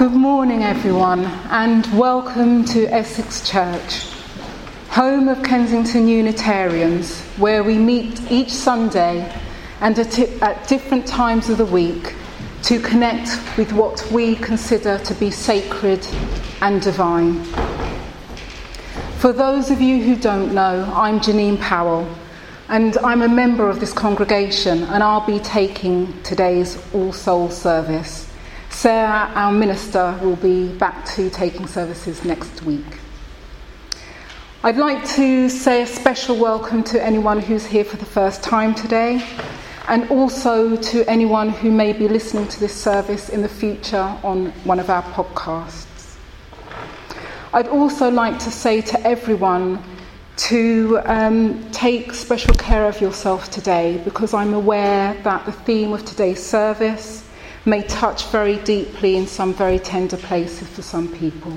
Good morning, everyone, and welcome to Essex Church, home of Kensington Unitarians, where we meet each Sunday and at different times of the week to connect with what we consider to be sacred and divine. For those of you who don't know, I'm Janine Powell, and I'm a member of this congregation, and I'll be taking today's All Souls service. Sarah, our minister, will be back to taking services next week. I'd like to say a special welcome to anyone who's here for the first time today, and also to anyone who may be listening to this service in the future on one of our podcasts. I'd also like to say to everyone to take special care of yourself today, because I'm aware that the theme of today's service may touch very deeply in some very tender places for some people.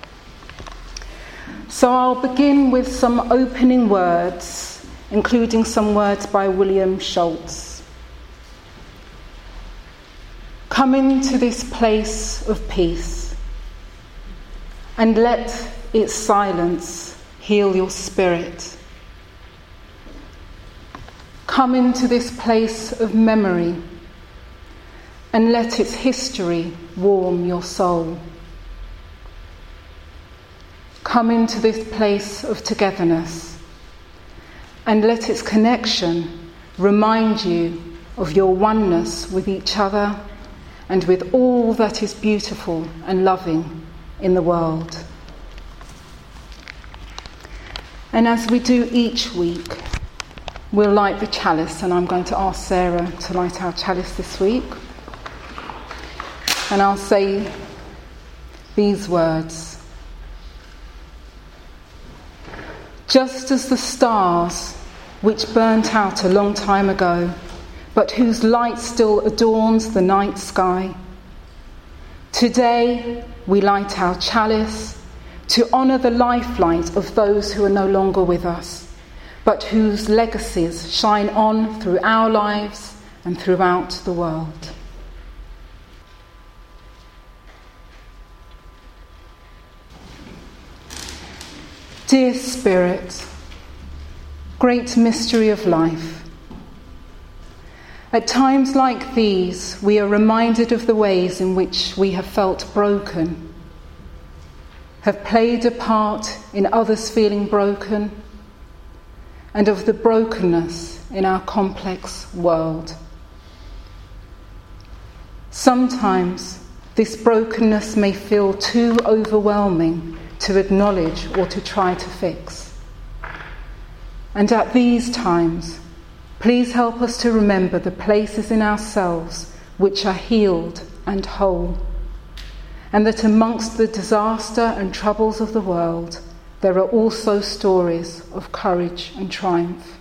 So I'll begin with some opening words, including some words by William Schultz. Come into this place of peace, and let its silence heal your spirit. Come into this place of memory, and let its history warm your soul. Come into this place of togetherness, and let its connection remind you of your oneness with each other and with all that is beautiful and loving in the world. And as we do each week, we'll light the chalice, and I'm going to ask Sarah to light our chalice this week. And I'll say these words. Just as the stars, which burnt out a long time ago, but whose light still adorns the night sky, today we light our chalice to honour the lifelight of those who are no longer with us, but whose legacies shine on through our lives and throughout the world. Dear Spirit, great mystery of life, at times like these we are reminded of the ways in which we have felt broken, have played a part in others feeling broken, and of the brokenness in our complex world. Sometimes this brokenness may feel too overwhelming to acknowledge or to try to fix. And at these times, please help us to remember the places in ourselves which are healed and whole, and that amongst the disaster and troubles of the world, there are also stories of courage and triumph.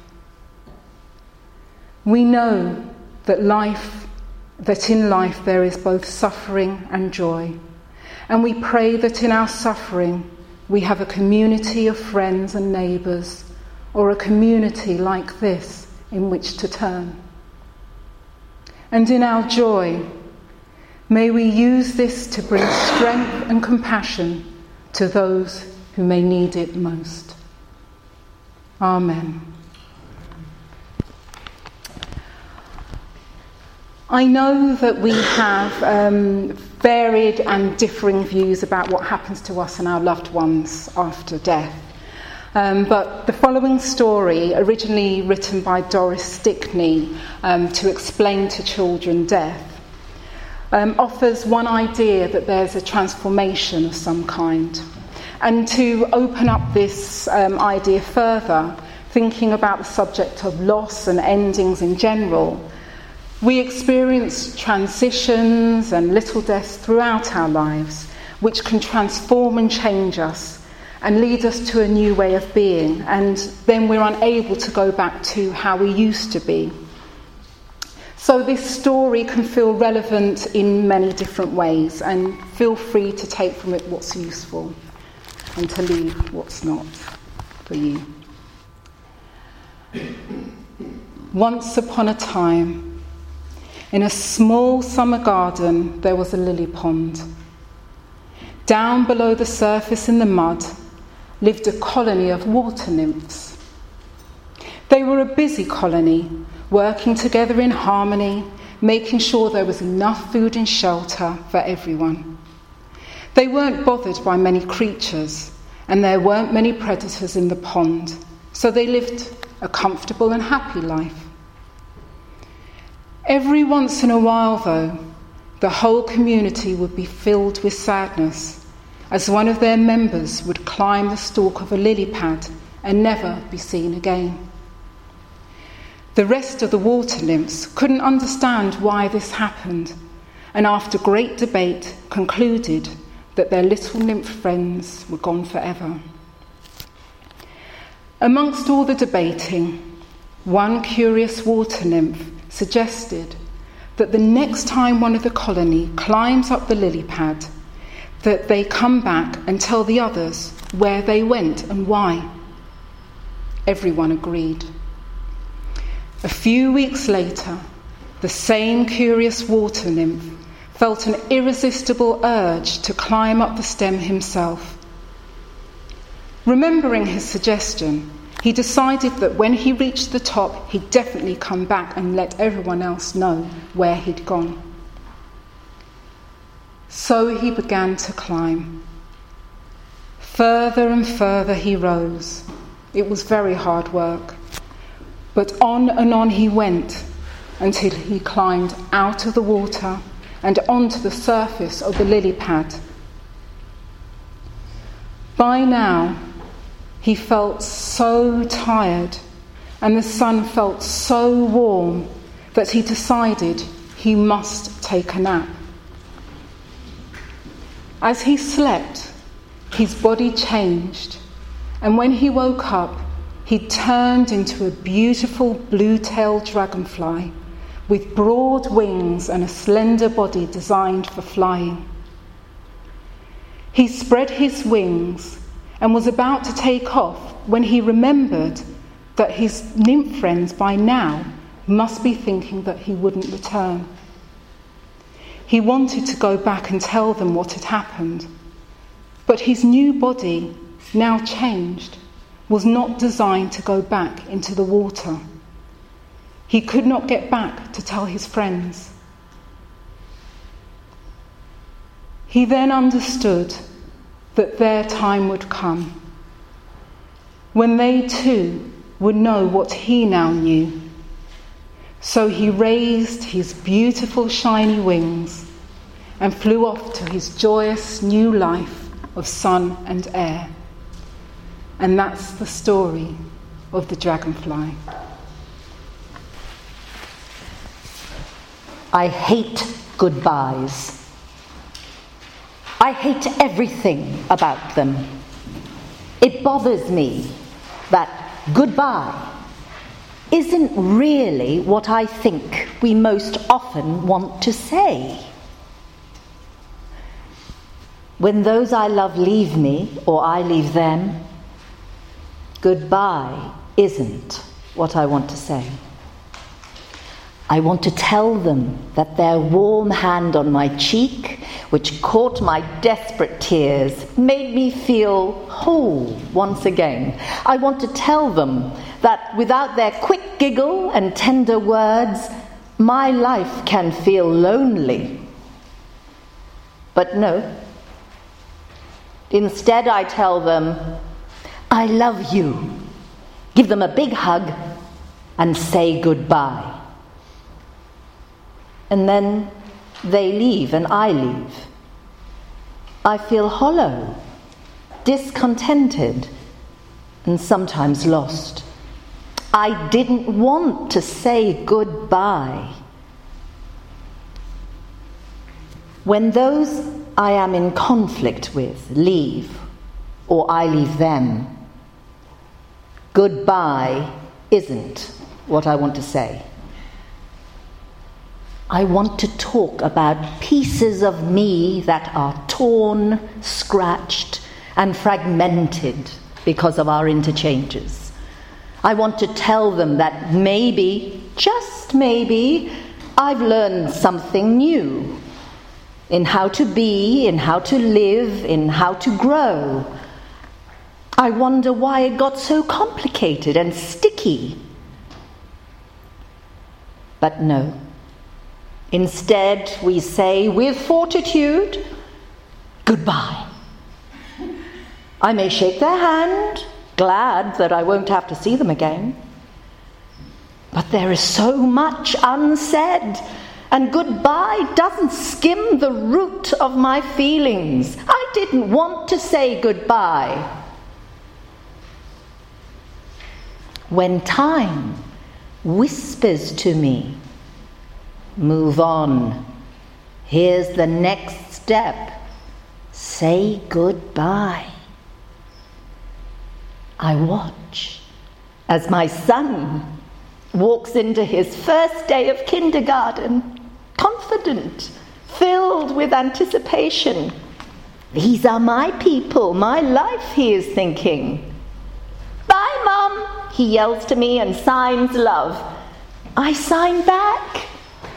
We know that in life there is both suffering and joy, and we pray that in our suffering we have a community of friends and neighbours, or a community like this in which to turn. And in our joy, may we use this to bring strength and compassion to those who may need it most. Amen. I know that we have varied and differing views about what happens to us and our loved ones after death. But the following story, originally written by Doris Stickney to explain to children death, offers one idea that there's a transformation of some kind. And to open up this idea further, thinking about the subject of loss and endings in general, we experience transitions and little deaths throughout our lives, which can transform and change us and lead us to a new way of being, and then we're unable to go back to how we used to be. So this story can feel relevant in many different ways, and feel free to take from it what's useful and to leave what's not for you. Once upon a time, in a small summer garden, there was a lily pond. Down below the surface in the mud lived a colony of water nymphs. They were a busy colony, working together in harmony, making sure there was enough food and shelter for everyone. They weren't bothered by many creatures, and there weren't many predators in the pond, so they lived a comfortable and happy life. Every once in a while, though, the whole community would be filled with sadness as one of their members would climb the stalk of a lily pad and never be seen again. The rest of the water nymphs couldn't understand why this happened, and after great debate concluded that their little nymph friends were gone forever. Amongst all the debating, one curious water nymph suggested that the next time one of the colony climbs up the lily pad, that they come back and tell the others where they went and why. Everyone agreed. A few weeks later, the same curious water nymph felt an irresistible urge to climb up the stem himself. Remembering his suggestion, he decided that when he reached the top, he'd definitely come back and let everyone else know where he'd gone. So he began to climb. Further and further he rose. It was very hard work. But on and on he went until he climbed out of the water and onto the surface of the lily pad. By now, he felt so tired and the sun felt so warm that he decided he must take a nap. As he slept, his body changed, and when he woke up, he turned into a beautiful blue-tailed dragonfly with broad wings and a slender body designed for flying. He spread his wings and was about to take off when he remembered that his nymph friends by now must be thinking that he wouldn't return. He wanted to go back and tell them what had happened, but his new body, now changed, was not designed to go back into the water. He could not get back to tell his friends. He then understood that their time would come, when they too would know what he now knew. So he raised his beautiful shiny wings and flew off to his joyous new life of sun and air. And that's the story of the dragonfly. I hate goodbyes. I hate everything about them. It bothers me that goodbye isn't really what I think we most often want to say. When those I love leave me or I leave them, goodbye isn't what I want to say. I want to tell them that their warm hand on my cheek, which caught my desperate tears, made me feel whole once again. I want to tell them that without their quick giggle and tender words, my life can feel lonely. But no. Instead, I tell them, I love you. Give them a big hug and say goodbye. And then they leave and I leave. I feel hollow, discontented, and sometimes lost. I didn't want to say goodbye. When those I am in conflict with leave, or I leave them, goodbye isn't what I want to say. I want to talk about pieces of me that are torn, scratched, and fragmented because of our interchanges. I want to tell them that maybe, just maybe, I've learned something new. in how to be, in how to live, in how to grow. I wonder why it got so complicated and sticky. But no. Instead, we say with fortitude, goodbye. I may shake their hand, glad that I won't have to see them again. But there is so much unsaid, and goodbye doesn't skim the root of my feelings. I didn't want to say goodbye. When time whispers to me, move on, here's the next step, say goodbye. I watch as my son walks into his first day of kindergarten, confident, filled with anticipation. These are my people, my life, he is thinking. Bye, Mum, he yells to me and signs love. I sign back.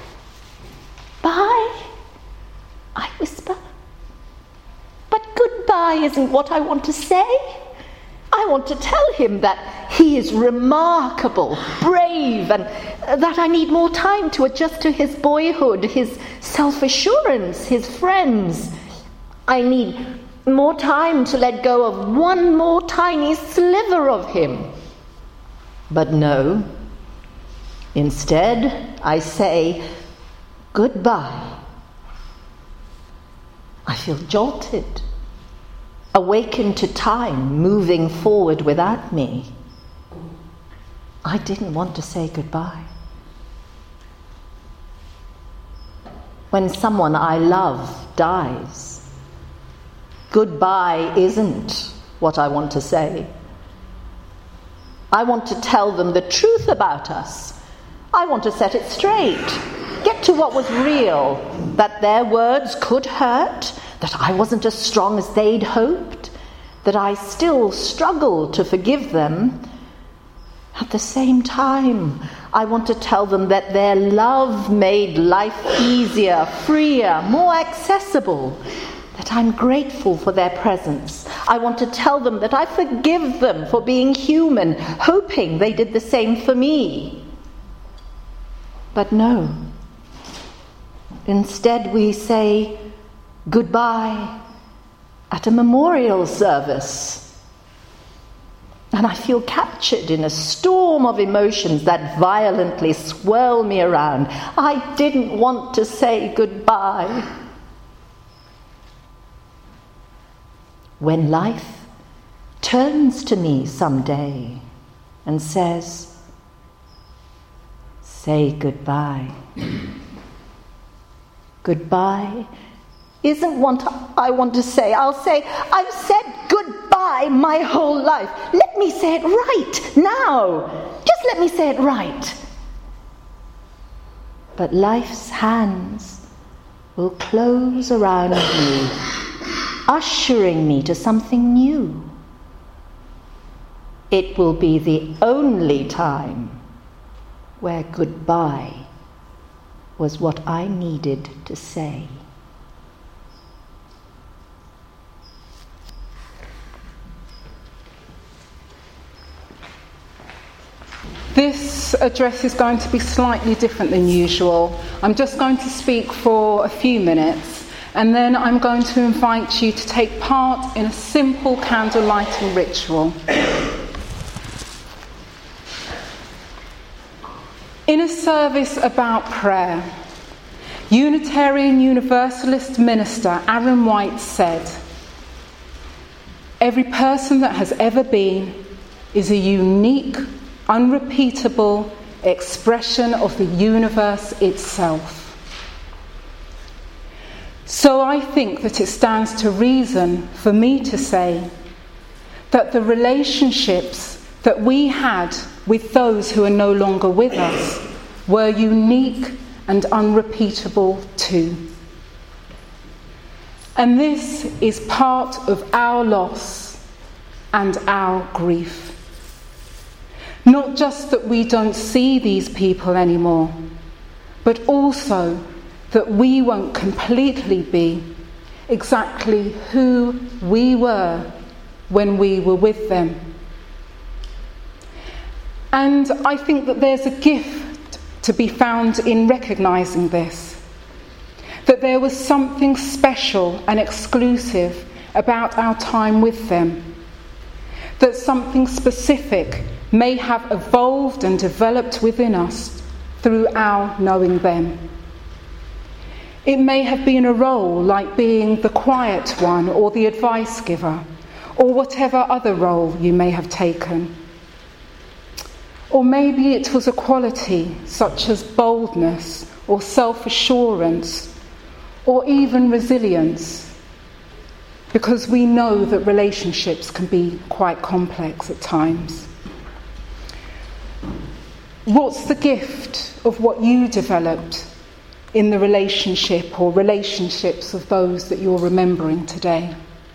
Bye, I whisper. But goodbye isn't what I want to say. I want to tell him that he is remarkable, brave, and that I need more time to adjust to his boyhood, his self-assurance, his friends. I need more time to let go of one more tiny sliver of him. But no. Instead, I say, goodbye. I feel jolted, awakened to time moving forward without me. I didn't want to say goodbye. When someone I love dies, goodbye isn't what I want to say. I want to tell them the truth about us. I want to set it straight, get to what was real, that their words could hurt, that I wasn't as strong as they'd hoped, that I still struggled to forgive them. At the same time, I want to tell them that their love made life easier, freer, more accessible, that I'm grateful for their presence. I want to tell them that I forgive them for being human, hoping they did the same for me. But no. Instead, we say goodbye at a memorial service. And I feel captured in a storm of emotions that violently swirl me around. I didn't want to say goodbye. When life turns to me someday and says, say goodbye. Goodbye isn't what I want to say. I'll say, I've said goodbye my whole life. Let me say it right now. Just let me say it right. But life's hands will close around me, ushering me to something new. It will be the only time where goodbye was what I needed to say. This address is going to be slightly different than usual. I'm just going to speak for a few minutes, and then I'm going to invite you to take part in a simple candle lighting ritual. In a service about prayer, Unitarian Universalist minister Aaron White said, "Every person that has ever been is a unique, unrepeatable expression of the universe itself. So I think that it stands to reason for me to say that the relationships that we had with those who are no longer with us were unique and unrepeatable too. And this is part of our loss and our grief. Not just that we don't see these people anymore, but also that we won't completely be exactly who we were when we were with them. And I think that there's a gift to be found in recognising this, that there was something special and exclusive about our time with them, that something specific may have evolved and developed within us through our knowing them. It may have been a role like being the quiet one or the advice giver, or whatever other role you may have taken. Or maybe it was a quality such as boldness or self-assurance or even resilience, because we know that relationships can be quite complex at times. What's the gift of what you developed in the relationship or relationships of those that you're remembering today?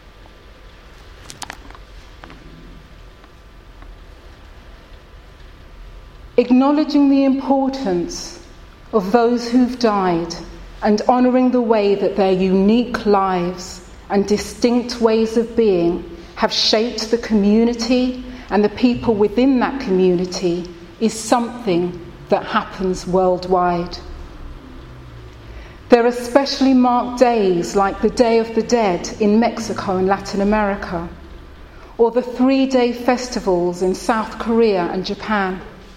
Acknowledging the importance of those who've died and honouring the way that their unique lives and distinct ways of being have shaped the community and the people within that community is something that happens worldwide. There are specially marked days like the Day of the Dead in Mexico and Latin America, or the 3-day festivals in South Korea and Japan.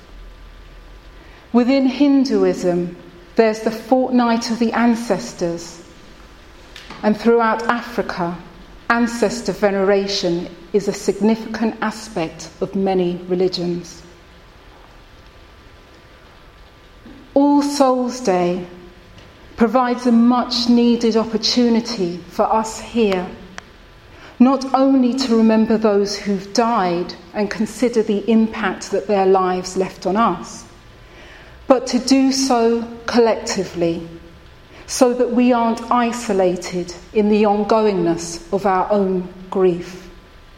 Within Hinduism, there's the Fortnight of the Ancestors, and throughout Africa, ancestor veneration is a significant aspect of many religions. All Souls Day provides a much needed opportunity for us here, not only to remember those who've died and consider the impact that their lives left on us, but to do so collectively, so that we aren't isolated in the ongoingness of our own grief.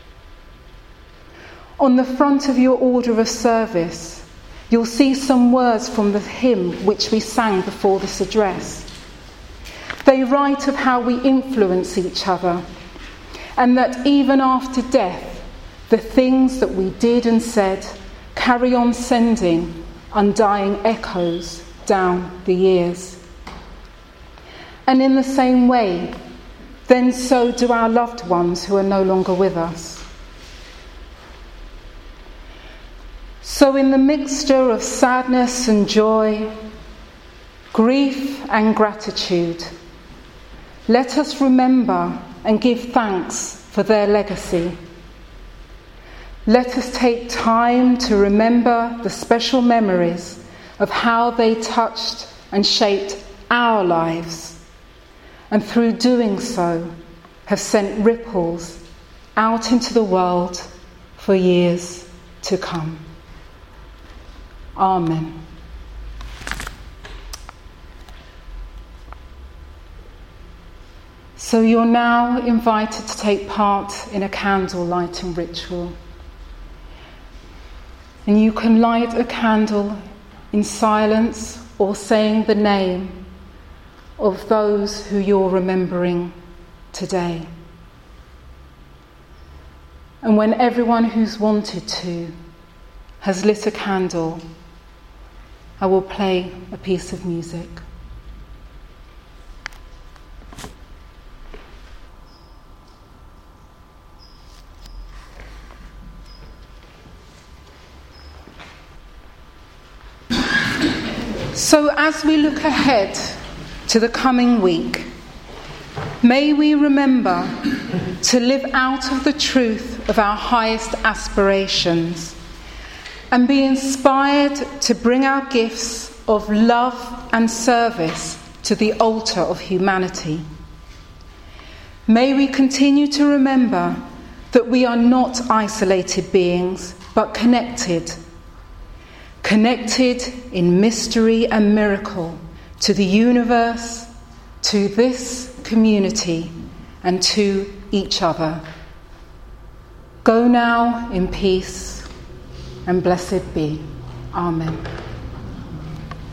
On the front of your order of service, you'll see some words from the hymn which we sang before this address. They write of how we influence each other, and that even after death, the things that we did and said carry on sending undying echoes down the years. And in the same way, then so do our loved ones who are no longer with us. So in the mixture of sadness and joy, grief and gratitude, let us remember and give thanks for their legacy. Let us take time to remember the special memories of how they touched and shaped our lives, and through doing so have sent ripples out into the world for years to come. Amen. So you're now invited to take part in a candle lighting ritual. And you can light a candle in silence or saying the name of those who you're remembering today. And when everyone who's wanted to has lit a candle, I will play a piece of music. So as we look ahead to the coming week, may we remember to live out of the truth of our highest aspirations and be inspired to bring our gifts of love and service to the altar of humanity. May we continue to remember that we are not isolated beings, but connected in mystery and miracle to the universe, to this community, and to each other. Go now in peace, and blessed be. Amen.